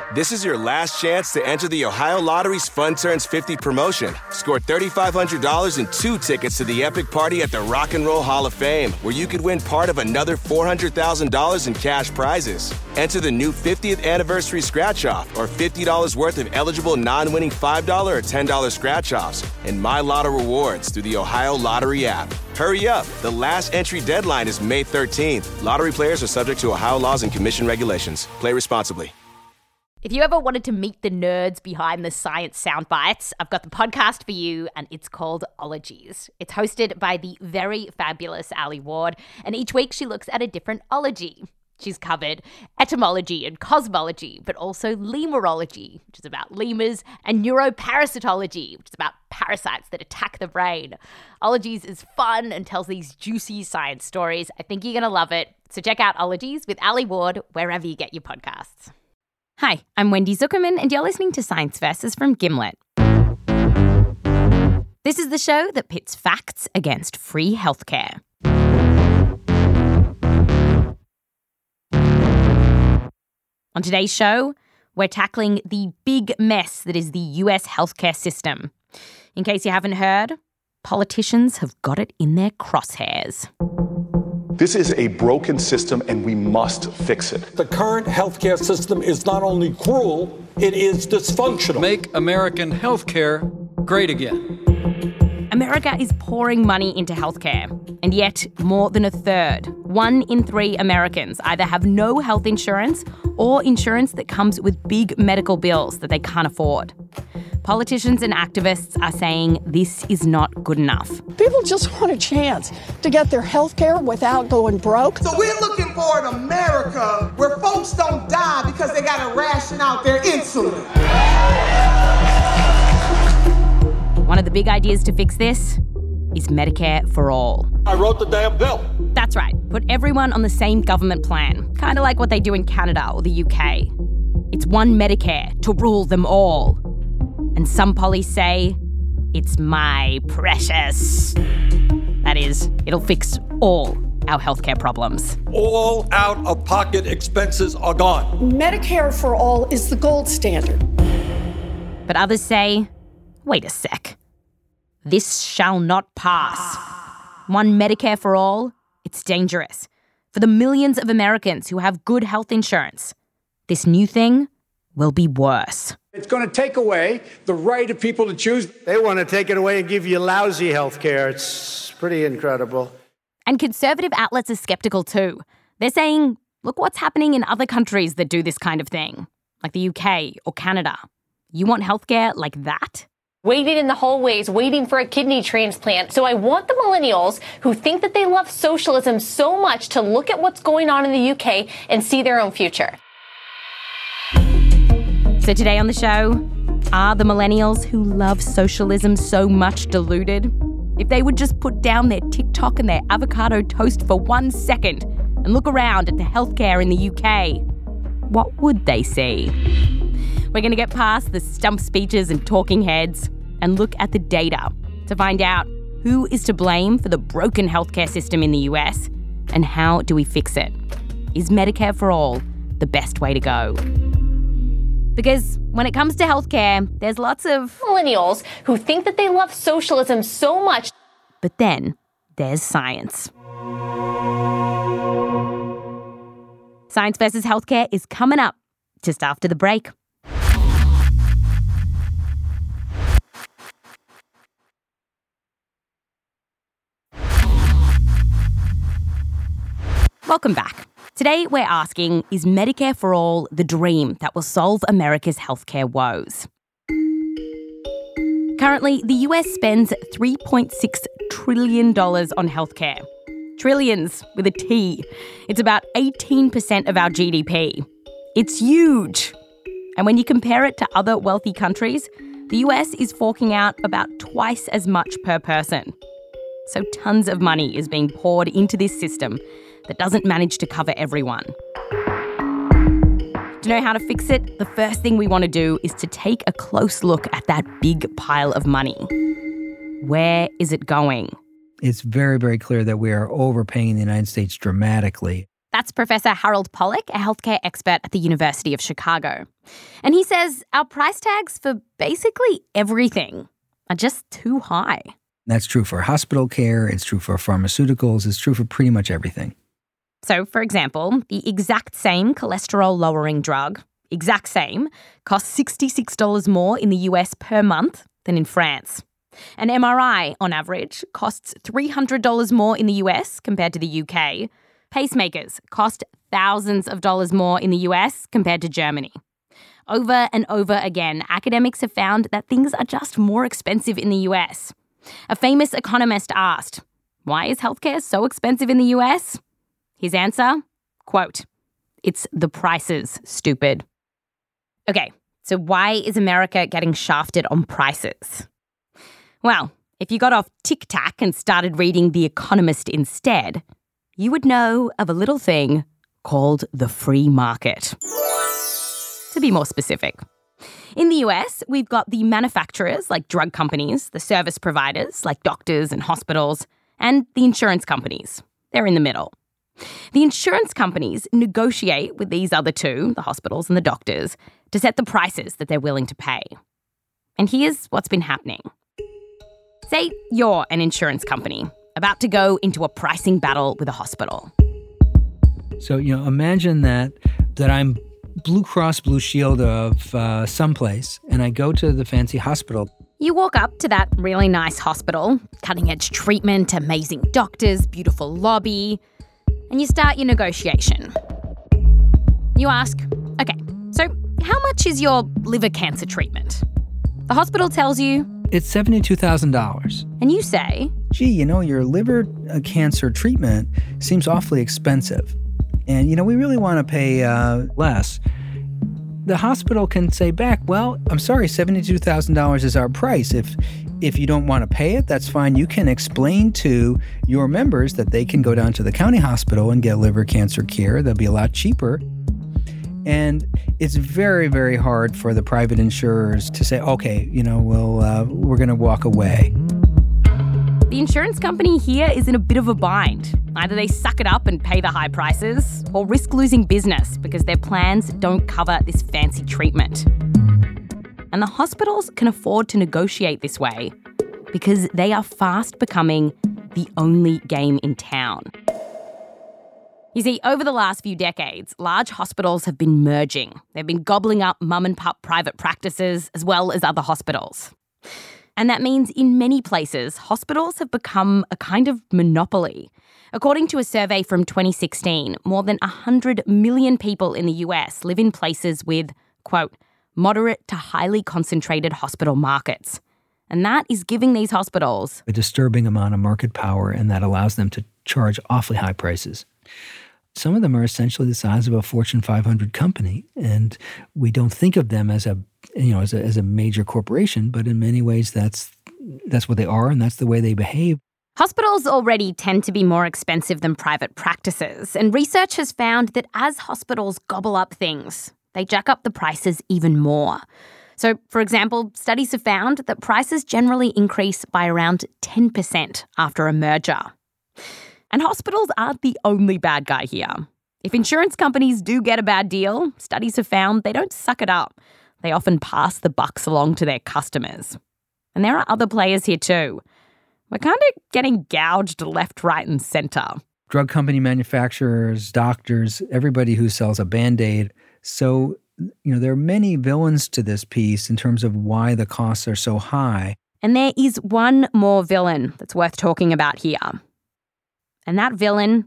This is your last chance to enter the Ohio Lottery's Fun Turns 50 promotion. Score $3,500 and 2 tickets to the epic party at the Rock and Roll Hall of Fame, where you could win part of another $400,000 in cash prizes. Enter the new 50th anniversary scratch-off or $50 worth of eligible non-winning $5 or $10 scratch-offs and My Lotto rewards through the Ohio Lottery app. Hurry up. The last entry deadline is May 13th. Lottery players are subject to Ohio laws and commission regulations. Play responsibly. If you ever wanted to meet the nerds behind the science soundbites, I've got the podcast for you, and it's called Ologies. It's hosted by the very fabulous Ali Ward, and each week she looks at a different ology. She's covered etymology and cosmology, but also lemurology, which is about lemurs, and neuroparasitology, which is about parasites that attack the brain. Ologies is fun and tells these juicy science stories. I think you're going to love it. So check out Ologies with Ali Ward wherever you get your podcasts. Hi, I'm Wendy Zuckerman, and you're listening to Science Versus from Gimlet. This is the show that pits facts against free healthcare. On today's show, we're tackling the big mess that is the US healthcare system. In case you haven't heard, politicians have got it in their crosshairs. This is a broken system and we must fix it. The current healthcare system is not only cruel, it is dysfunctional. Make American healthcare great again. America is pouring money into healthcare, and yet more than a third, 1 in 3 Americans either have no health insurance or insurance that comes with big medical bills that they can't afford. Politicians and activists are saying this is not good enough. People just want a chance to get their health care without going broke. So we're looking for an America where folks don't die because they got to ration out their insulin. One of the big ideas to fix this is Medicare for all. I wrote the damn bill. That's right. Put everyone on the same government plan, kind of like what they do in Canada or the UK. It's one Medicare to rule them all. And some pollies say it's my precious. That is, it'll fix all our healthcare problems. All out-of-pocket expenses are gone. Medicare for all is the gold standard. But others say, wait a sec. This shall not pass. One Medicare for all, it's dangerous. For the millions of Americans who have good health insurance, this new thing will be worse. It's going to take away the right of people to choose. They want to take it away and give you lousy health care. It's pretty incredible. And conservative outlets are skeptical too. They're saying, look what's happening in other countries that do this kind of thing, like the UK or Canada. You want healthcare like that? Waiting in the hallways, waiting for a kidney transplant. So I want the millennials who think that they love socialism so much to look at what's going on in the UK and see their own future. So today on the show, are the millennials who love socialism so much deluded? If they would just put down their TikTok and their avocado toast for 1 second and look around at the healthcare in the UK, what would they see? We're going to get past the stump speeches and talking heads and look at the data to find out who is to blame for the broken healthcare system in the US and how do we fix it? Is Medicare for all the best way to go? Because when it comes to healthcare, there's lots of millennials who think that they love socialism so much. But then there's science. Science versus Healthcare is coming up just after the break. Welcome back. Today we're asking, is Medicare for all the dream that will solve America's healthcare woes? Currently, the US spends $3.6 trillion on healthcare. Trillions with a T. It's about 18% of our GDP. It's huge. And when you compare it to other wealthy countries, the US is forking out about twice as much per person. So tons of money is being poured into this system that doesn't manage to cover everyone. To know how to fix it, the first thing we want to do is to take a close look at that big pile of money. Where is it going? It's very, very clear that we are overpaying the United States dramatically. That's Professor Harold Pollack, a healthcare expert at the University of Chicago. And he says our price tags for basically everything are just too high. That's true for hospital care, it's true for pharmaceuticals, it's true for pretty much everything. So, for example, the exact same cholesterol-lowering drug, exact same, costs $66 more in the US per month than in France. An MRI, on average, costs $300 more in the US compared to the UK. Pacemakers cost thousands of dollars more in the US compared to Germany. Over and over again, academics have found that things are just more expensive in the US. A famous economist asked, why is healthcare so expensive in the US? His answer, quote, "It's the prices, stupid." Okay, so why is America getting shafted on prices? Well, if you got off Tic-Tac and started reading The Economist instead, you would know of a little thing called the free market. To be more specific, in the US, we've got the manufacturers like drug companies, the service providers like doctors and hospitals, and the insurance companies. They're in the middle. The insurance companies negotiate with these other two, the hospitals and the doctors, to set the prices that they're willing to pay. And here's what's been happening. Say you're an insurance company about to go into a pricing battle with a hospital. So, imagine that I'm Blue Cross Blue Shield of someplace, and I go to the fancy hospital. You walk up to that really nice hospital, cutting-edge treatment, amazing doctors, beautiful lobby, and you start your negotiation. You ask, okay, so how much is your liver cancer treatment? The hospital tells you it's $72,000. And you say, gee, your liver cancer treatment seems awfully expensive. And, we really want to pay less. The hospital can say back, well, I'm sorry, $72,000 is our price. If you don't want to pay it, that's fine. You can explain to your members that they can go down to the county hospital and get liver cancer care. They'll be a lot cheaper. And it's very, very hard for the private insurers to say, okay, we're going to walk away. The insurance company here is in a bit of a bind. Either they suck it up and pay the high prices, or risk losing business because their plans don't cover this fancy treatment. And the hospitals can afford to negotiate this way because they are fast becoming the only game in town. You see, over the last few decades, large hospitals have been merging. They've been gobbling up mum-and-pup private practices as well as other hospitals. And that means in many places, hospitals have become a kind of monopoly. According to a survey from 2016, more than 100 million people in the US live in places with, quote, moderate to highly concentrated hospital markets. And that is giving these hospitals a disturbing amount of market power, and that allows them to charge awfully high prices. Some of them are essentially the size of a Fortune 500 company, and we don't think of them as a major corporation, but in many ways that's what they are, and that's the way they behave. Hospitals already tend to be more expensive than private practices, and research has found that as hospitals gobble up things, they jack up the prices even more. So, for example, studies have found that prices generally increase by around 10% after a merger. And hospitals aren't the only bad guy here. If insurance companies do get a bad deal, studies have found they don't suck it up. They often pass the bucks along to their customers. And there are other players here too. We're kind of getting gouged left, right, and centre. Drug company manufacturers, doctors, everybody who sells a Band-Aid. So, there are many villains to this piece in terms of why the costs are so high. And there is one more villain that's worth talking about here. And that villain,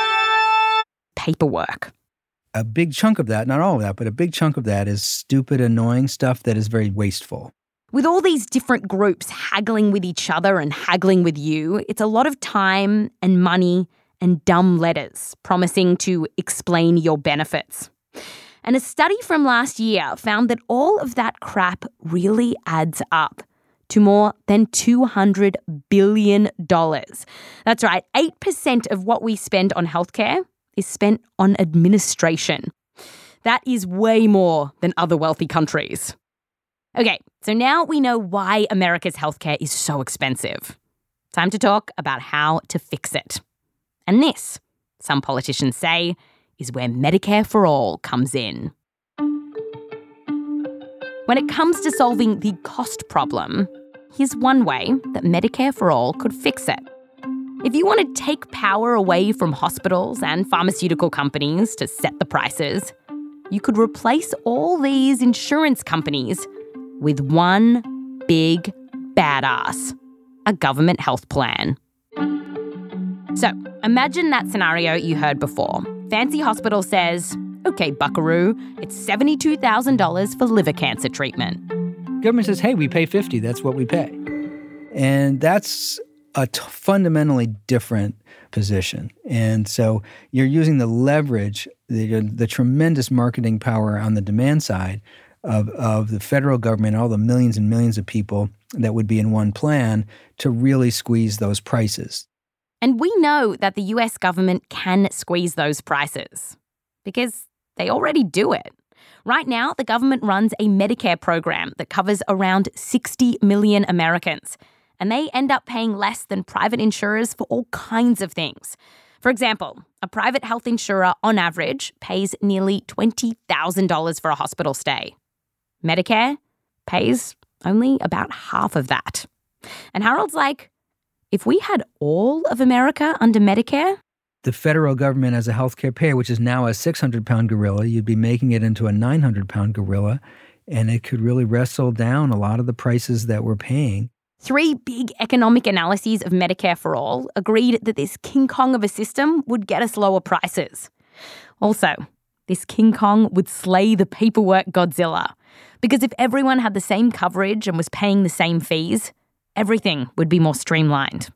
paperwork. A big chunk of that, not all of that, but a big chunk of that is stupid, annoying stuff that is very wasteful. With all these different groups haggling with each other and haggling with you, it's a lot of time and money and dumb letters promising to explain your benefits. And a study from last year found that all of that crap really adds up to more than $200 billion. That's right, 8% of what we spend on healthcare is spent on administration. That is way more than other wealthy countries. Okay, so now we know why America's healthcare is so expensive. Time to talk about how to fix it. And this some politicians say, is where Medicare for All comes in. When it comes to solving the cost problem, here's one way that Medicare for All could fix it. If you want to take power away from hospitals and pharmaceutical companies to set the prices, you could replace all these insurance companies with one big badass, a government health plan. So, imagine that scenario you heard before. Fancy hospital says, okay, buckaroo, it's $72,000 for liver cancer treatment. Government says, hey, we pay $50, that's what we pay. And that's a fundamentally different position. And so you're using the leverage, the tremendous marketing power on the demand side of the federal government, all the millions and millions of people that would be in one plan to really squeeze those prices. And we know that the US government can squeeze those prices because they already do it. Right now, the government runs a Medicare program that covers around 60 million Americans, and they end up paying less than private insurers for all kinds of things. For example, a private health insurer, on average, pays nearly $20,000 for a hospital stay. Medicare pays only about half of that. And Harold's like, if we had all of America under Medicare, the federal government as a healthcare payer, which is now a 600-pound gorilla, you'd be making it into a 900-pound gorilla, and it could really wrestle down a lot of the prices that we're paying. 3 big economic analyses of Medicare for All agreed that this King Kong of a system would get us lower prices. Also, this King Kong would slay the paperwork Godzilla, because if everyone had the same coverage and was paying the same fees, everything would be more streamlined.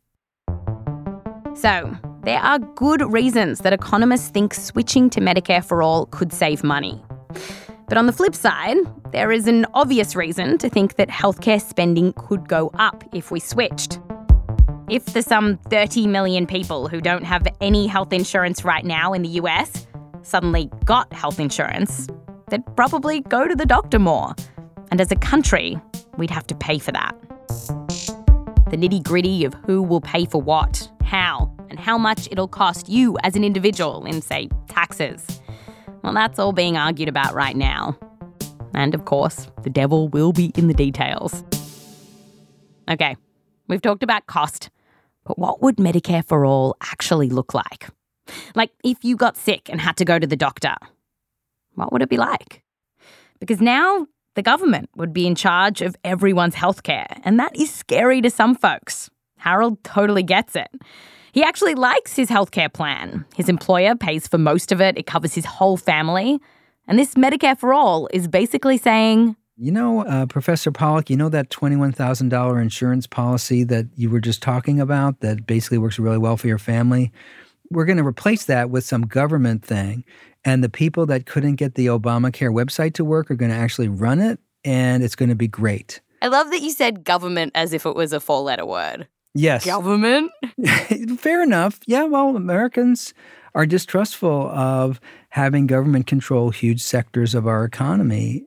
So, there are good reasons that economists think switching to Medicare for All could save money. But on the flip side, there is an obvious reason to think that healthcare spending could go up if we switched. If the some 30 million people who don't have any health insurance right now in the US suddenly got health insurance, they'd probably go to the doctor more. And as a country, we'd have to pay for that. The nitty-gritty of who will pay for what, how, and how much it'll cost you as an individual in, say, taxes. Well, that's all being argued about right now. And of course, the devil will be in the details. Okay, we've talked about cost, but what would Medicare for All actually look like? Like, if you got sick and had to go to the doctor, what would it be like? Because now the government would be in charge of everyone's healthcare, and that is scary to some folks. Harold totally gets it. He actually likes his healthcare plan. His employer pays for most of it. It covers his whole family. And this Medicare for All is basically saying, you know, Professor Pollack, you know that $21,000 insurance policy that you were just talking about that basically works really well for your family? We're going to replace that with some government thing. And the people that couldn't get the Obamacare website to work are going to actually run it, and it's going to be great. I love that you said government as if it was a 4-letter word. Yes. Government? Fair enough. Yeah, well, Americans are distrustful of having government control huge sectors of our economy.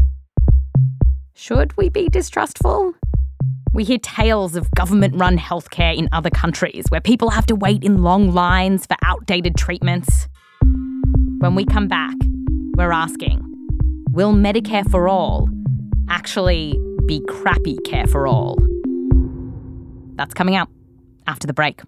Should we be distrustful? We hear tales of government-run healthcare in other countries where people have to wait in long lines for outdated treatments. When we come back, we're asking, will Medicare for All actually be crappy care for all? That's coming up after the break.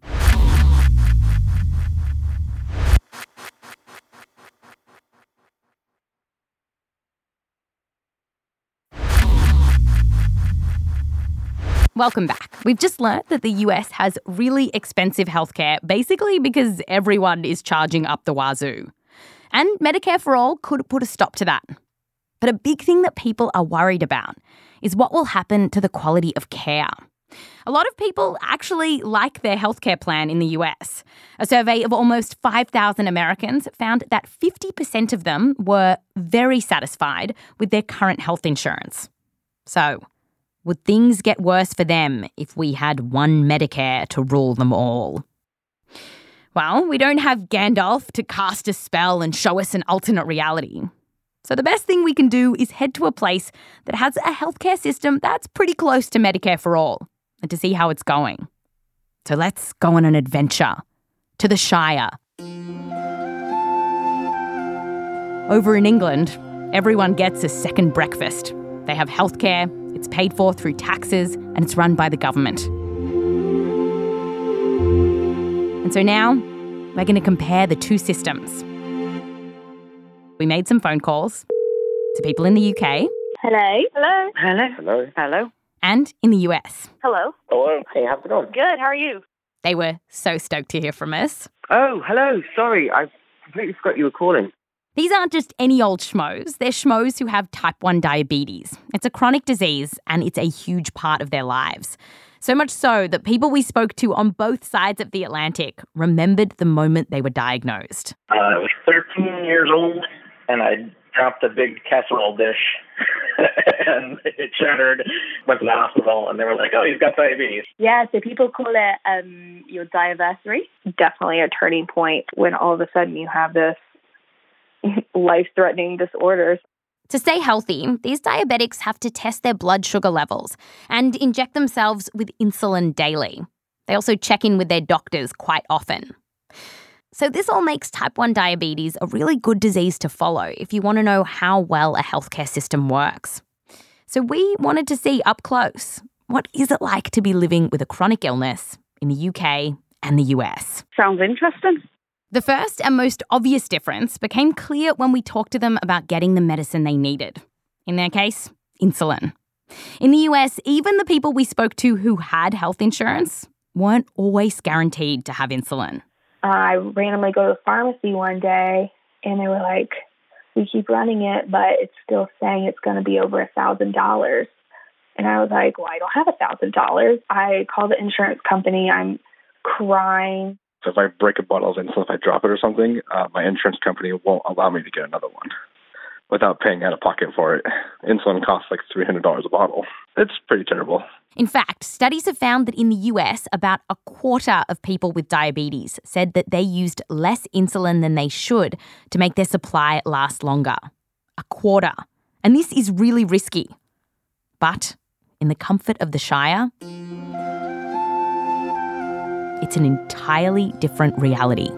Welcome back. We've just learned that the US has really expensive healthcare, basically because everyone is charging up the wazoo. And Medicare for All could put a stop to that. But a big thing that people are worried about is what will happen to the quality of care. A lot of people actually like their healthcare plan in the US. A survey of almost 5,000 Americans found that 50% of them were very satisfied with their current health insurance. So, would things get worse for them if we had one Medicare to rule them all? Well, we don't have Gandalf to cast a spell and show us an alternate reality. So the best thing we can do is head to a place that has a healthcare system that's pretty close to Medicare for All and to see how it's going. So let's go on an adventure to the Shire Over in England, everyone gets a second breakfast. They have healthcare, it's paid for through taxes, and it's run by the government. And so now, we're going to compare the two systems. We made some phone calls to people in the UK. Hello. Hello. Hello. Hello. Hello. And in the US. Hello. Hello. Hey, how's it going? Good. How are you? They were so stoked to hear from us. Oh, hello. Sorry, I completely forgot you were calling. These aren't just any old schmoes. They're schmoes who have type 1 diabetes. It's a chronic disease and it's a huge part of their lives. So much so that people we spoke to on both sides of the Atlantic remembered the moment they were diagnosed. I was 13 years old and I dropped a big casserole dish and it shattered. Went to the hospital and they were like, oh, you've got diabetes. Yeah, so people call it your diaversary. Definitely a turning point when all of a sudden you have this life-threatening disorders. To stay healthy, these diabetics have to test their blood sugar levels and inject themselves with insulin daily. They also check in with their doctors quite often. So this all makes type 1 diabetes a really good disease to follow if you want to know how well a healthcare system works. So we wanted to see up close, what is it like to be living with a chronic illness in the UK and the US? Sounds interesting. The first and most obvious difference became clear when we talked to them about getting the medicine they needed. In their case, insulin. In the US, even the people we spoke to who had health insurance weren't always guaranteed to have insulin. I randomly go to the pharmacy one day and they were like, we keep running it, but it's still saying it's going to be over $1,000. And I was like, well, I don't have $1,000. I call the insurance company. I'm crying. So if I break a bottle of insulin, if I drop it or something, my insurance company won't allow me to get another one without paying out of pocket for it. Insulin costs like $300 a bottle. It's pretty terrible. In fact, studies have found that in the US, about a quarter of people with diabetes said that they used less insulin than they should to make their supply last longer. A quarter. And this is really risky. But in the comfort of the Shire, it's an entirely different reality.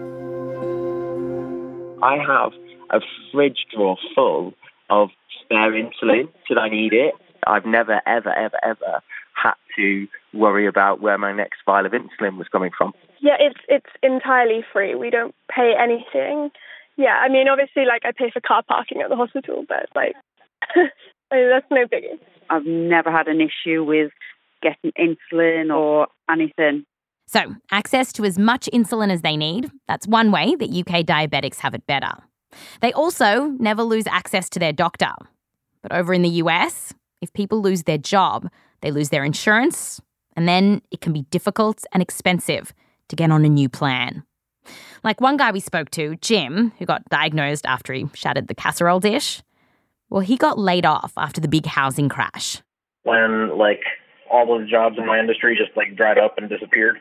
I have a fridge drawer full of spare insulin should I need it. I've never, ever, ever, ever had to worry about where my next vial of insulin was coming from. Yeah, it's entirely free. We don't pay anything. Yeah, I mean, obviously, like, I pay for car parking at the hospital, but, like, I mean, that's no biggie. I've never had an issue with getting insulin or anything. So, access to as much insulin as they need, that's one way that UK diabetics have it better. They also never lose access to their doctor. But over in the US, if people lose their job, they lose their insurance, and then it can be difficult and expensive to get on a new plan. Like one guy we spoke to, Jim, who got diagnosed after he shattered the casserole dish, well, he got laid off after the big housing crash. When, like, all those jobs in my industry just, like, dried up and disappeared.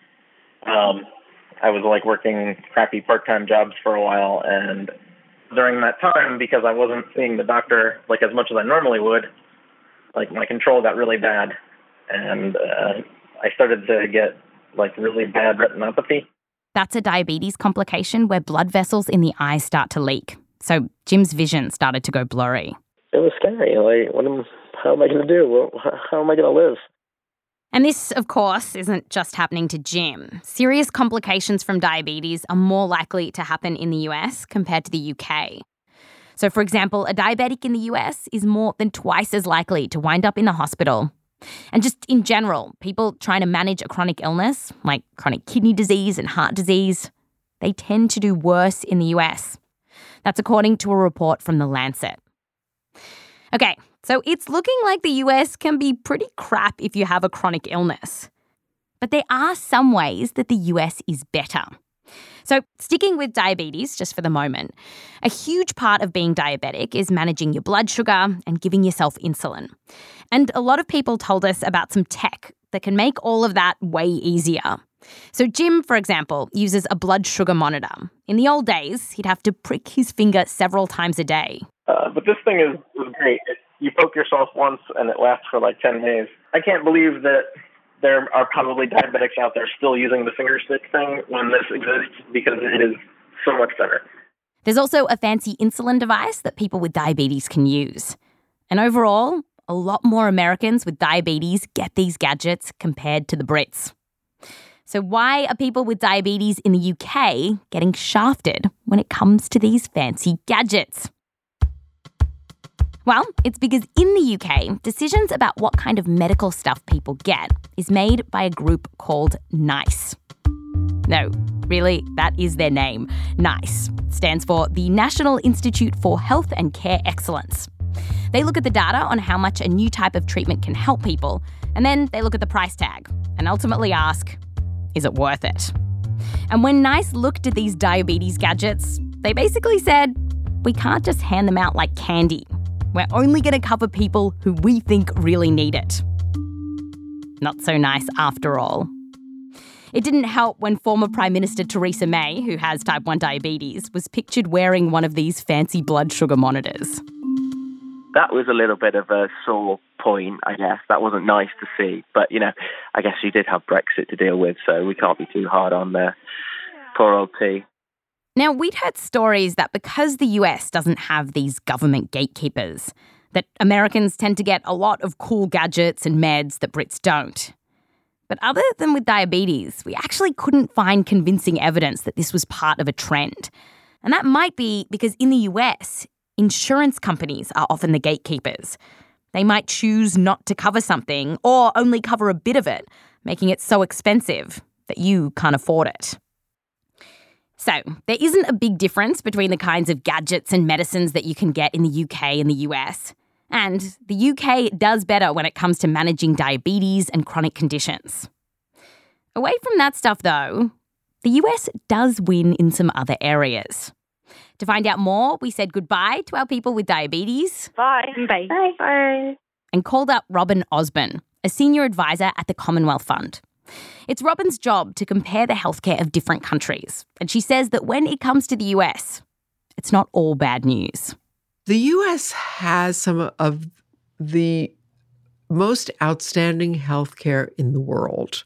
I was, like, working crappy part-time jobs for a while, and during that time, because I wasn't seeing the doctor, like, as much as I normally would, like, my control got really bad, and I started to get, like, really bad retinopathy. That's a diabetes complication where blood vessels in the eye start to leak. So Jim's vision started to go blurry. It was scary. Like, how am I going to do? How am I going to live? And this, of course, isn't just happening to Jim. Serious complications from diabetes are more likely to happen in the US compared to the UK. So, for example, a diabetic in the US is more than twice as likely to wind up in the hospital. And just in general, people trying to manage a chronic illness, like chronic kidney disease and heart disease, they tend to do worse in the US. That's according to a report from The Lancet. Okay, so it's looking like the US can be pretty crap if you have a chronic illness. But there are some ways that the US is better. So sticking with diabetes just for the moment, a huge part of being diabetic is managing your blood sugar and giving yourself insulin. And a lot of people told us about some tech that can make all of that way easier. So Jim, for example, uses a blood sugar monitor. In the old days, he'd have to prick his finger several times a day. But this thing is great. You poke yourself once and it lasts for like 10 days. I can't believe that there are probably diabetics out there still using the finger stick thing when this exists because it is so much better. There's also a fancy insulin device that people with diabetes can use. And overall, a lot more Americans with diabetes get these gadgets compared to the Brits. So why are people with diabetes in the UK getting shafted when it comes to these fancy gadgets? Well, it's because in the UK, decisions about what kind of medical stuff people get is made by a group called NICE. No, really, that is their name. NICE stands for the National Institute for Health and Care Excellence. They look at the data on how much a new type of treatment can help people, and then they look at the price tag and ultimately ask, is it worth it? And when NICE looked at these diabetes gadgets, they basically said, we can't just hand them out like candy. We're only going to cover people who we think really need it. Not so nice after all. It didn't help when former Prime Minister Theresa May, who has type 1 diabetes, was pictured wearing one of these fancy blood sugar monitors. That was a little bit of a sore point, I guess. That wasn't nice to see. But, I guess she did have Brexit to deal with, so we can't be too hard on the poor old T. Now, we'd heard stories that because the US doesn't have these government gatekeepers, that Americans tend to get a lot of cool gadgets and meds that Brits don't. But other than with diabetes, we actually couldn't find convincing evidence that this was part of a trend. And that might be because in the US, insurance companies are often the gatekeepers. They might choose not to cover something or only cover a bit of it, making it so expensive that you can't afford it. So, there isn't a big difference between the kinds of gadgets and medicines that you can get in the UK and the US. And the UK does better when it comes to managing diabetes and chronic conditions. Away from that stuff, though, the US does win in some other areas. To find out more, we said goodbye to our people with diabetes. Bye. Bye. Bye. Bye. And called up Robin Osborne, a senior advisor at the Commonwealth Fund. It's Robin's job to compare the healthcare of different countries. And she says that when it comes to the US, it's not all bad news. The US has some of the most outstanding healthcare in the world.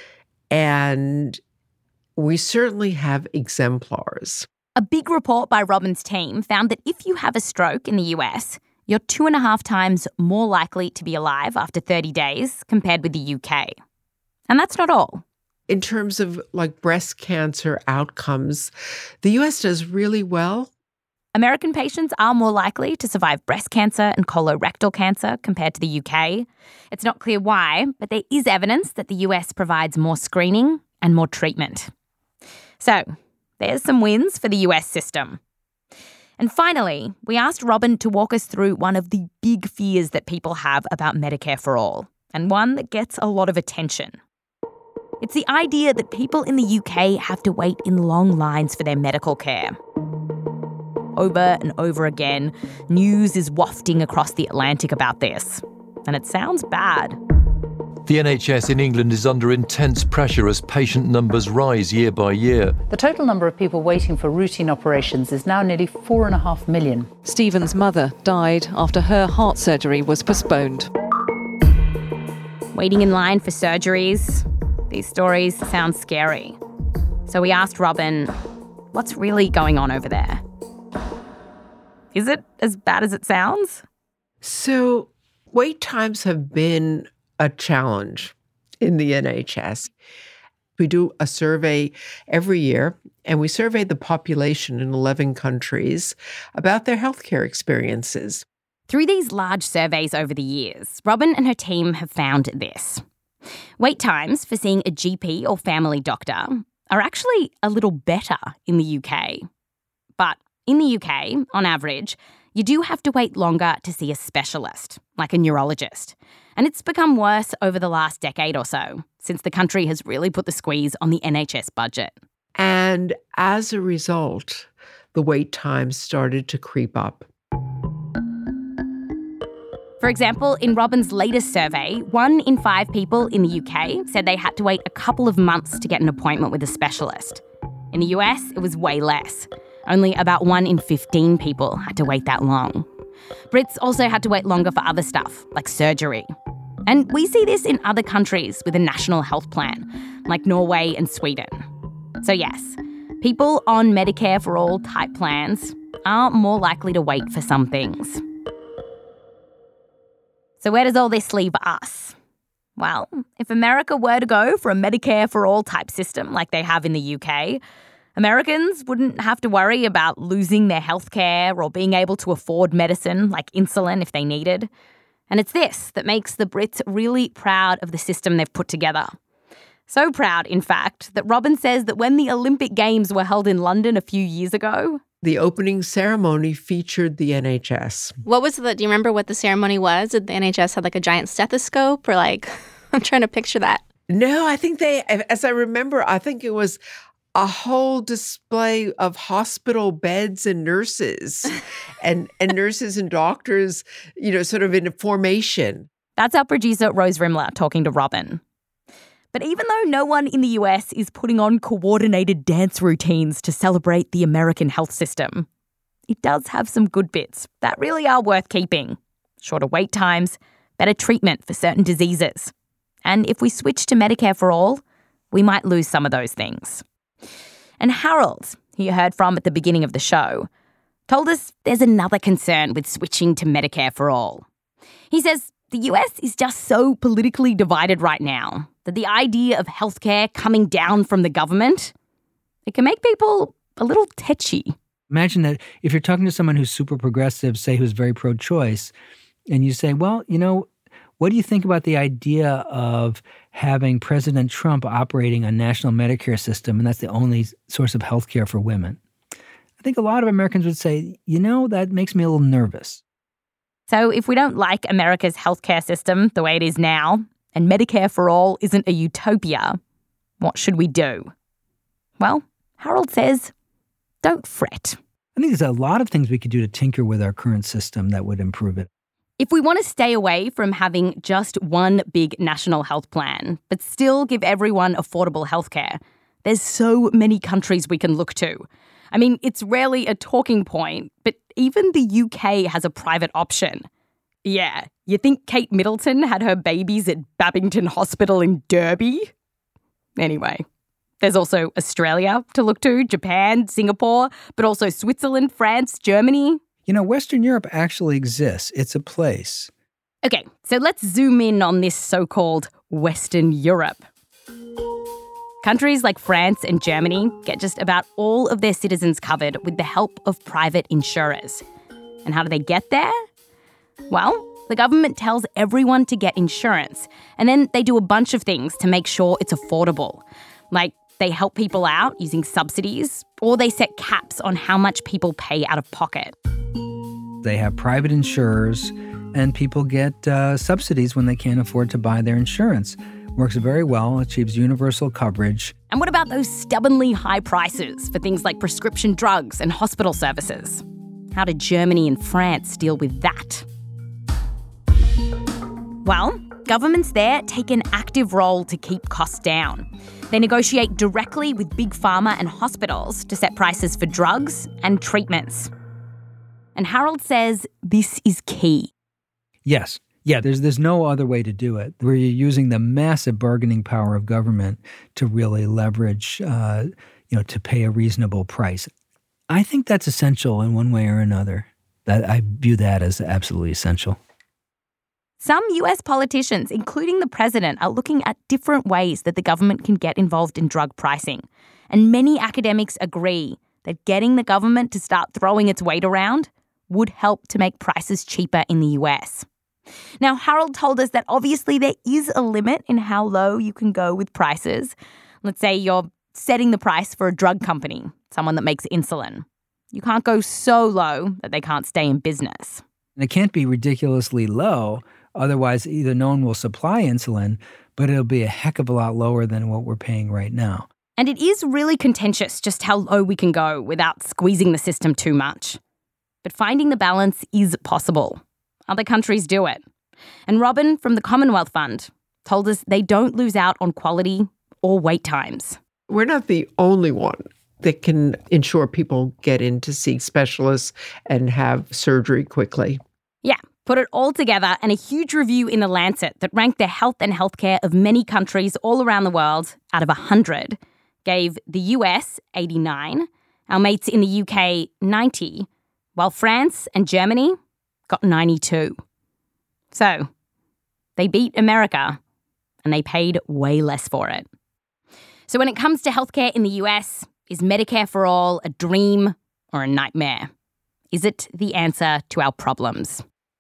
And we certainly have exemplars. A big report by Robin's team found that if you have a stroke in the US, you're 2.5 times more likely to be alive after 30 days compared with the UK. And that's not all. In terms of breast cancer outcomes, the US does really well. American patients are more likely to survive breast cancer and colorectal cancer compared to the UK. It's not clear why, but there is evidence that the US provides more screening and more treatment. So, there's some wins for the US system. And finally, we asked Robin to walk us through one of the big fears that people have about Medicare for All, and one that gets a lot of attention. It's the idea that people in the UK have to wait in long lines for their medical care. Over and over again, news is wafting across the Atlantic about this, and it sounds bad. The NHS in England is under intense pressure as patient numbers rise year by year. The total number of people waiting for routine operations is now nearly 4.5 million. Stephen's mother died after her heart surgery was postponed. Waiting in line for surgeries. These stories sound scary. So we asked Robin, what's really going on over there? Is it as bad as it sounds? So wait times have been a challenge in the NHS. We do a survey every year, and we survey the population in 11 countries about their healthcare experiences. Through these large surveys over the years, Robin and her team have found this. Wait times for seeing a GP or family doctor are actually a little better in the UK. But in the UK, on average, you do have to wait longer to see a specialist, like a neurologist. And it's become worse over the last decade or so, since the country has really put the squeeze on the NHS budget. And as a result, the wait times started to creep up. For example, in Robin's latest survey, 1 in 5 people in the UK said they had to wait a couple of months to get an appointment with a specialist. In the US, it was way less. Only about 1 in 15 people had to wait that long. Brits also had to wait longer for other stuff, like surgery. And we see this in other countries with a national health plan, like Norway and Sweden. So yes, people on Medicare for All type plans are more likely to wait for some things. So where does all this leave us? Well, if America were to go for a Medicare for All type system like they have in the UK, Americans wouldn't have to worry about losing their healthcare or being able to afford medicine like insulin if they needed. And it's this that makes the Brits really proud of the system they've put together. So proud, in fact, that Robin says that when the Olympic Games were held in London a few years ago, the opening ceremony featured the NHS. What was do you remember what the ceremony was? Did the NHS have like a giant stethoscope or like, I'm trying to picture that. No, I think as I remember, I think it was a whole display of hospital beds and nurses and nurses and doctors, sort of in a formation. That's our producer, Rose Rimler, talking to Robin. But even though no one in the US is putting on coordinated dance routines to celebrate the American health system, it does have some good bits that really are worth keeping. Shorter wait times, better treatment for certain diseases. And if we switch to Medicare for All, we might lose some of those things. And Harold, who you heard from at the beginning of the show, told us there's another concern with switching to Medicare for All. He says the US is just so politically divided right now that the idea of healthcare coming down from the government, it can make people a little tetchy. Imagine that if you're talking to someone who's super progressive, say who's very pro-choice, and you say, well, what do you think about the idea of having President Trump operating a national Medicare system, and that's the only source of health care for women? I think a lot of Americans would say, that makes me a little nervous. So if we don't like America's healthcare system the way it is now, and Medicare for All isn't a utopia, what should we do? Well, Harold says, don't fret. I think there's a lot of things we could do to tinker with our current system that would improve it. If we want to stay away from having just one big national health plan, but still give everyone affordable healthcare, there's so many countries we can look to. I mean, it's rarely a talking point, but even the UK has a private option. Yeah, you think Kate Middleton had her babies at Babington Hospital in Derby? Anyway, there's also Australia to look to, Japan, Singapore, but also Switzerland, France, Germany. Western Europe actually exists. It's a place. Okay, so let's zoom in on this so-called Western Europe. Countries like France and Germany get just about all of their citizens covered with the help of private insurers. And how do they get there? Well, the government tells everyone to get insurance, and then they do a bunch of things to make sure it's affordable. Like, they help people out using subsidies, or they set caps on how much people pay out of pocket. They have private insurers, and people get subsidies when they can't afford to buy their insurance. Works very well, achieves universal coverage. And what about those stubbornly high prices for things like prescription drugs and hospital services? How did Germany and France deal with that? Well, governments there take an active role to keep costs down. They negotiate directly with big pharma and hospitals to set prices for drugs and treatments. And Harold says this is key. Yes. Yeah, there's no other way to do it, where you're using the massive bargaining power of government to really leverage, to pay a reasonable price. I think that's essential in one way or another. That I view that as absolutely essential. Some US politicians, including the president, are looking at different ways that the government can get involved in drug pricing. And many academics agree that getting the government to start throwing its weight around would help to make prices cheaper in the US. Now, Harold told us that obviously there is a limit in how low you can go with prices. Let's say you're setting the price for a drug company, someone that makes insulin. You can't go so low that they can't stay in business. And it can't be ridiculously low. Otherwise, either no one will supply insulin, but it'll be a heck of a lot lower than what we're paying right now. And it is really contentious just how low we can go without squeezing the system too much. But finding the balance is possible. Other countries do it. And Robin from the Commonwealth Fund told us they don't lose out on quality or wait times. We're not the only one that can ensure people get in to see specialists and have surgery quickly. Yeah, put it all together, and a huge review in The Lancet that ranked the health and healthcare of many countries all around the world out of 100 gave the US 89, our mates in the UK 90, while France and Germany got 92. So, they beat America, and they paid way less for it. So when it comes to healthcare in the US, is Medicare for all a dream or a nightmare? Is it the answer to our problems?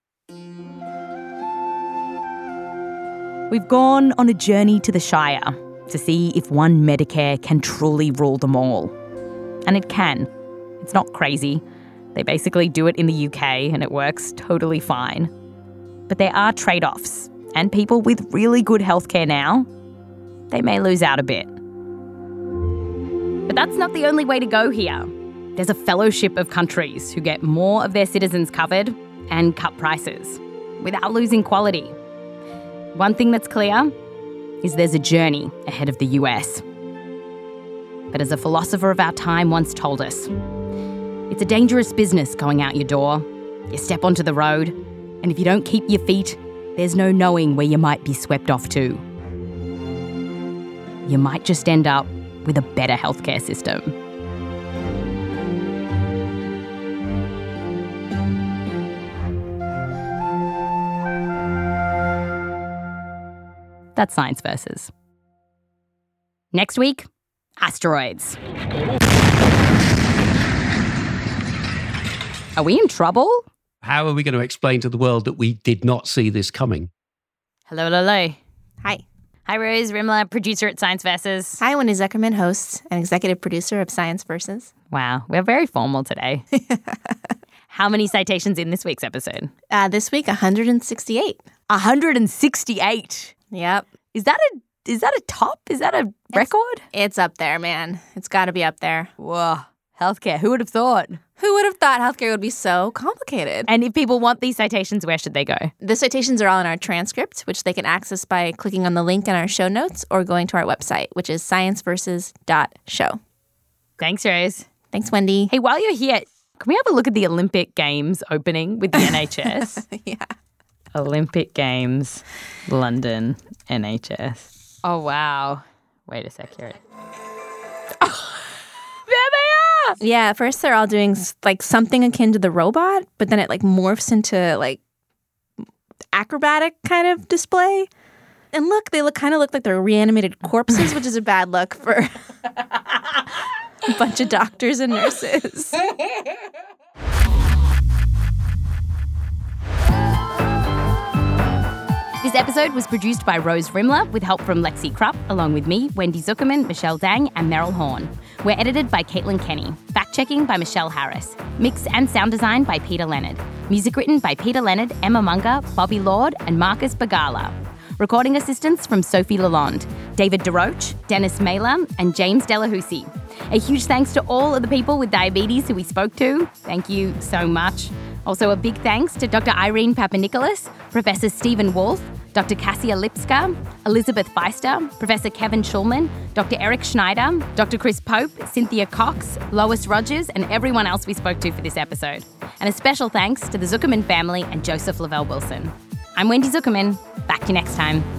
We've gone on a journey to the Shire to see if one Medicare can truly rule them all. And it can. It's not crazy. They basically do it in the UK and it works totally fine. But there are trade-offs, and people with really good healthcare now, they may lose out a bit. But that's not the only way to go here. There's a fellowship of countries who get more of their citizens covered and cut prices without losing quality. One thing that's clear is there's a journey ahead of the US. But as a philosopher of our time once told us, it's a dangerous business going out your door. You step onto the road, and if you don't keep your feet, there's no knowing where you might be swept off to. You might just end up with a better healthcare system. That's Science Versus. Next week, asteroids. Are we in trouble? How are we going to explain to the world that we did not see this coming? Hello, hello. Hi. Hi, Rose Rimler, producer at Science Versus. Hi, Wendy Zuckerman, host and executive producer of Science Versus. Wow, we're very formal today. How many citations in this week's episode? This week, 168. 168? Yep. Is that a top? Is that a record? It's up there, man. It's got to be up there. Whoa. Healthcare. Who would have thought? Who would have thought healthcare would be so complicated? And if people want these citations, where should they go? The citations are all in our transcript, which they can access by clicking on the link in our show notes or going to our website, which is scienceversus.show. Thanks, Rose. Thanks, Wendy. Hey, while you're here, can we have a look at the Olympic Games opening with the NHS? Yeah. Olympic Games, London, NHS. Oh, wow. Wait a sec here. Oh, there they are! Yeah, at first they're all doing like something akin to the robot, but then it like morphs into like acrobatic kind of display. And look, they kind of look like they're reanimated corpses, which is a bad look for a bunch of doctors and nurses. This episode was produced by Rose Rimler with help from Lexi Krupp, along with me, Wendy Zuckerman, Michelle Dang, and Meryl Horn. We're edited by Caitlin Kenny. Fact-checking by Michelle Harris. Mix and sound design by Peter Leonard. Music written by Peter Leonard, Emma Munger, Bobby Lord, and Marcus Bagala. Recording assistance from Sophie Lalonde, David DeRoche, Dennis Mailer, and James Delahousie. A huge thanks to all of the people with diabetes who we spoke to. Thank you so much. Also, a big thanks to Dr. Irene Papanikolaou, Professor Stephen Wolf, Dr. Cassia Lipska, Elizabeth Feister, Professor Kevin Schulman, Dr. Eric Schneider, Dr. Chris Pope, Cynthia Cox, Lois Rogers, and everyone else we spoke to for this episode. And a special thanks to the Zuckerman family and Joseph Lavelle Wilson. I'm Wendy Zuckerman. Back to you next time.